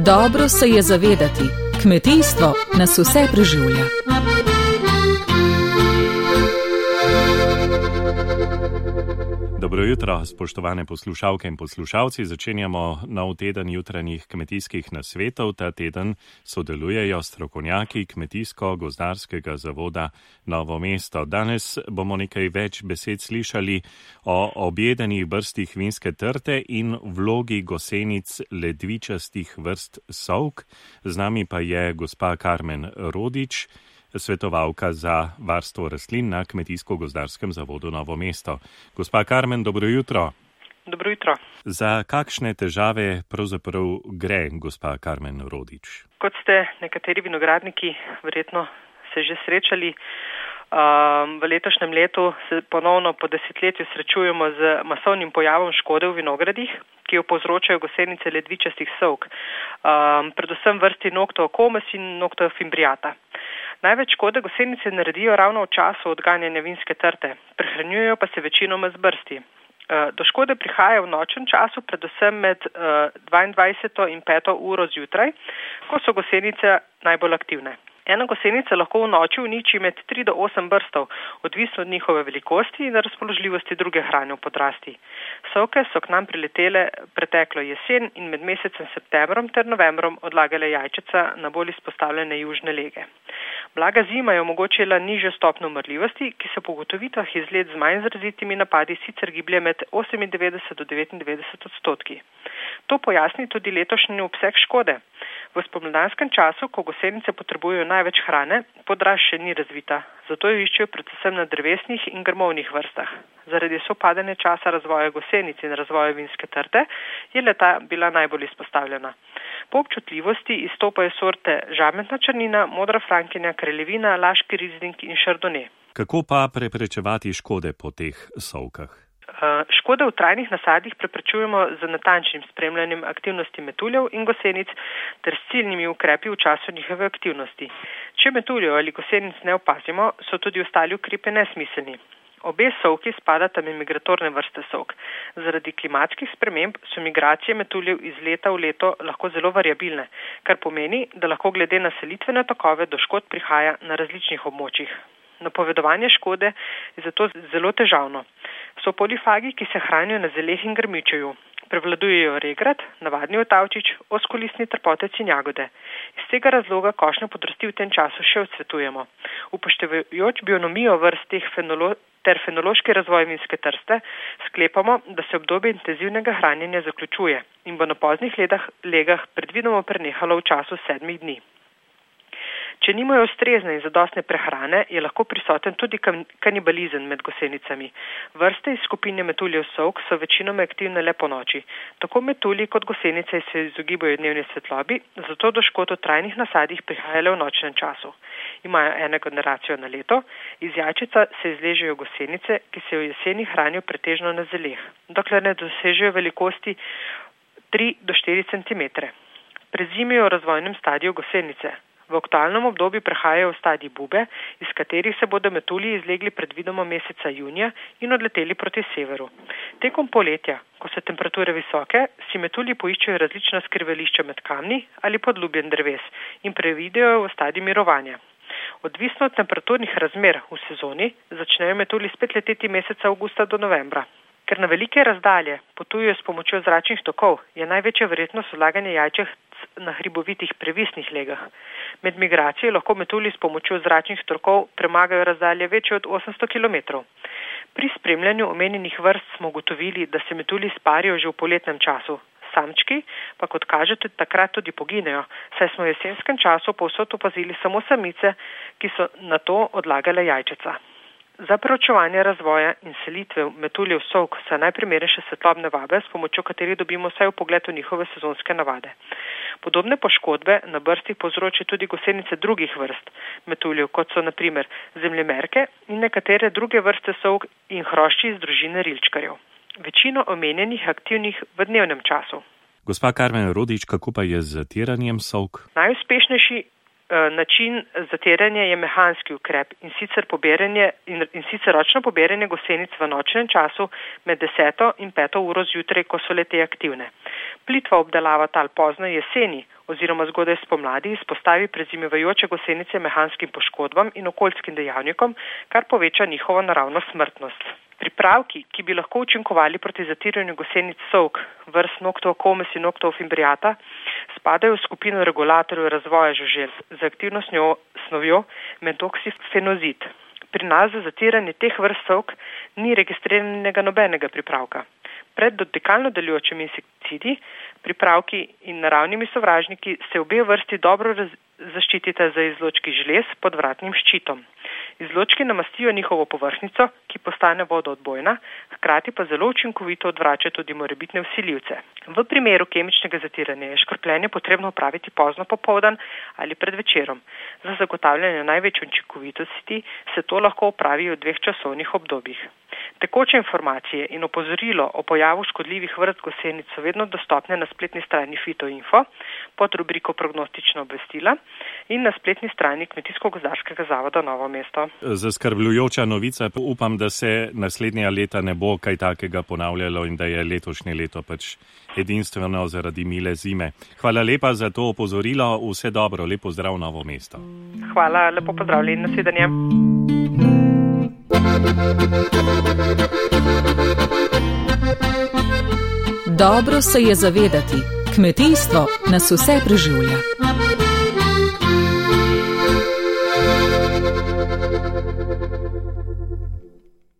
Dobro se je zavedati, kmetijstvo nas vse preživlja. Dobro jutro, spoštovane poslušalke in poslušalci. Začenjamo nov teden jutranjih kmetijskih nasvetov. Ta teden sodelujejo strokovnjaki Kmetijsko-gozdarskega zavoda Novo mesto. Danes bomo nekaj več besed slišali o objedenih brstih vinske trte in vlogi gosenic ledvičastih vrst sovk. Z nami pa je gospa Karmen Rodič, svetovalka za varstvo rastlin na Kmetijsko-gozdarskem zavodu Novo mesto. Gospa Karmen, dobro jutro. Dobro jutro. Za kakšne težave pravzaprav gre, gospa Karmen Rodič? Kot ste nekateri vinogradniki verjetno se že srečali, v letošnjem letu se ponovno po desetletju srečujemo z masovnim pojavom škode v vinogradih, ki jo povzročajo gosenice ledvičastih sovk, predvsem vrsti Noctuocomus in Noctuofimbriata. Največ škode gosenice naredijo ravno v času odganjanja vinske trte, prehranjujejo pa se večinoma z brsti. Do škode prihaja v nočnem času, predvsem med 22. in 5. uro zjutraj, ko so gosenice najbolj aktivne. Ena gosenica lahko v noči uniči med 3 do 8 brstov, odvisno od njihove velikosti in razpoložljivosti druge hrane v podrasti. Sovke so k nam priletele preteklo jesen in med mesecem septembrom ter novembrom odlagale jajčeca na bolj izpostavljene južne lege. Blaga zima je omogočila nižjo stopnjo umrljivosti, ki se po ugotovitvah iz let z manj izrazitimi napadi sicer giblje med 98 do 99%. To pojasni tudi letošnji obseg škode. V spomladanskem času, ko gosenice potrebujejo največ hrane, podrast še ni razvita, zato jo iščejo predvsem na drevesnih in grmovnih vrstah. Zaradi sopadanja časa razvoja gosenic in razvoja vinske trte je leta bila najbolj izpostavljena. Po občutljivosti izstopajo sorte žametna črnina, modra frankinja, kraljevina, laški rizling in šardone. Kako pa preprečevati škode po teh sovkah? Škode v trajnih nasadih preprečujemo z natančnim spremljanjem aktivnosti metuljev in gosenic ter s ciljnimi ukrepi v času njihove aktivnosti. Če metuljev ali gosenic ne opazimo, so tudi ostali ukrepi nesmiselni. Obe sovki spadata med migratorne vrste sovk. Zaradi klimatskih sprememb so migracije metuljev iz leta v leto lahko zelo variabilne, kar pomeni, da lahko glede na selitvene tokove do škod prihaja na različnih območjih. Napovedovanje škode je zato zelo težavno. So polifagi, ki se hranijo na zeleh in grmičeju. Prevladujejo regrat, navadni otavčič, oskolistni trpotec in jagode. Iz tega razloga košnjo podrasti v tem času še odsvetujemo. Upoštevajoč bionomijo vrst ter fenološki razvoj vinske trste, sklepamo, da se obdobje intenzivnega hranjenja zaključuje in bo na poznih legah predvidoma prenehalo v času 7 dni. Če nimajo ustrezne in zadostne prehrane, je lahko prisoten tudi kanibalizem med gosenicami. Vrste iz skupine metuljev sovk so večinoma aktivne le po noči. Tako metulji kot gosenice se izogibajo dnevni svetlobi, zato do škod v trajnih nasadih prihaja le v nočnem času. Imajo eno generacijo na leto, iz jajčeca se izležejo gosenice, ki se v jeseni hranijo pretežno na zeleh, dokler ne dosežejo velikosti 3 do 4 cm. Prezimijo v razvojnem stadiju gosenice. V aktualnem obdobju prehajajo v stadij bube, iz katerih se bodo metulji izlegli predvidoma meseca junija in odleteli proti severu. Tekom poletja, ko so temperature visoke, si metulji poiščejo različna skrivališča med kamni ali podlubjen dreves in previdejo v stadij mirovanja. Odvisno od temperaturnih razmer v sezoni, začnejo metulji spet leteti meseca avgusta do novembra. Ker na velike razdalje potujejo s pomočjo zračnih tokov, je največja verjetnost odlaganja jajčec na hribovitih previsnih legah. Med migracijo lahko metulji s pomočjo zračnih tokov premagajo razdalje večje od 800 km. Pri spremljanju omenjenih vrst smo ugotovili, da se metulji sparijo že v poletnem času. Samčki pa, kot kaže, tudi takrat tudi poginejo, saj smo v jesenskem času povsod opazili samo samice, ki so na to odlagale jajčeca. Za preučevanje razvoja in selitve metuljev sovk so najprimernejše svetlobne vabe, s pomočjo katerih dobimo vsaj vpogled v njihove sezonske navade. Podobne poškodbe na brstih povzročajo tudi gosenice drugih vrst metuljev, kot so na primer zemljemerke in nekatere druge vrste sovk in hrošči iz družine rilčkarjev. Večino omenjenih aktivnih v dnevnem času. Gospa Karmen Rodič, kako pa je z zatiranjem sovk? Najuspešnejši način zatiranja je mehanski ukrep in sicer ročno pobiranje gosenic v nočnem času med 10. in 5. uro zjutraj, ko so le-te aktivne. Plitva obdelava tal pozno jeseni oziroma zgodaj spomladi izpostavi prezimevajoče gosenice mehanskim poškodbam in okoljskim dejavnikom, kar poveča njihovo naravno smrtnost. Pripravki, ki bi lahko učinkovali proti zatiranju gosenic sovk, vrst Noctuocomus in Noctuofimbriata, spadajo v skupino regulatorjev razvoja žuželk z aktivno snovjo methoxyfenozid. Pri nas za zatiranje teh vrst sovk ni registriranega nobenega pripravka. Pred dotikalno delujočimi insekticidi, pripravki in naravnimi sovražniki se obe vrsti dobro zaščitita za izločki žlez pod vratnim ščitom. Izločki namastijo njihovo površnico, ki postane vodoodbojna, hkrati pa zelo učinkovito odvrača tudi morebitne vsiljivce. V primeru kemičnega zatiranja je škropljenje potrebno opraviti pozno popoldan ali pred večerom. Za zagotavljanje največje učinkovitosti se to lahko opravi v 2 časovnih obdobjih. Tekoče informacije in opozorilo o pojavu škodljivih vrst gosenic so vedno dostopne na spletni strani Fitoinfo pod rubriko Prognostična obvestila in na spletni strani Kmetijsko-gozdarskega zavoda Novo mesto. Zaskrbljujoča novica, upam, da se naslednja leta ne bo kaj takega ponavljalo in da je letošnje leto pač edinstveno zaradi mile zime. Hvala lepa za to opozorilo, vse dobro, lepo zdrav Novo mesto. Hvala, lepo pozdravljeni, nasvidenje. Dobro se je zavedati, kmetijstvo nas vse preživlja.